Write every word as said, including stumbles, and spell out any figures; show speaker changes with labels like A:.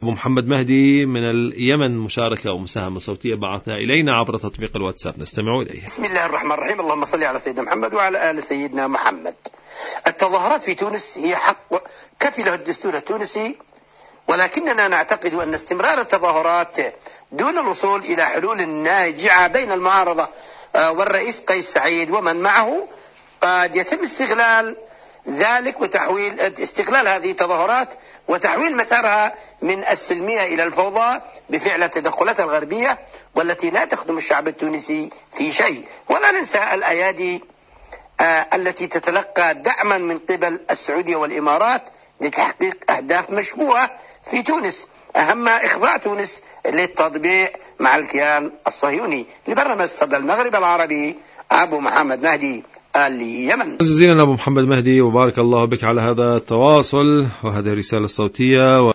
A: أبو محمد مهدي من اليمن مشاركة ومساهمة صوتية بعثها إلينا عبر تطبيق الواتساب، نستمع إليه.
B: بسم الله الرحمن الرحيم. اللهم صل على سيدنا محمد وعلى آل سيدنا محمد. التظاهرات في تونس هي حق كفله الدستور التونسي، ولكننا نعتقد أن استمرار التظاهرات دون الوصول إلى حلول ناجعة بين المعارضة والرئيس قيس سعيد ومن معه قد يتم استغلال ذلك وتحويل استغلال هذه التظاهرات وتحويل مسارها من السلمية إلى الفوضى بفعل التدخلات الغربية والتي لا تخدم الشعب التونسي في شيء. ولا ننسى الأيادي التي تتلقى دعما من قبل السعودية والإمارات لتحقيق أهداف مشبوهة في تونس، أهمها إخضاع تونس للتطبيع مع الكيان الصهيوني. لبرنامج صدى المغرب العربي، أبو محمد مهدي، اليمن.
A: جزيلا أبو محمد مهدي، وبارك الله بك على هذا التواصل وهذه الرسالة الصوتية.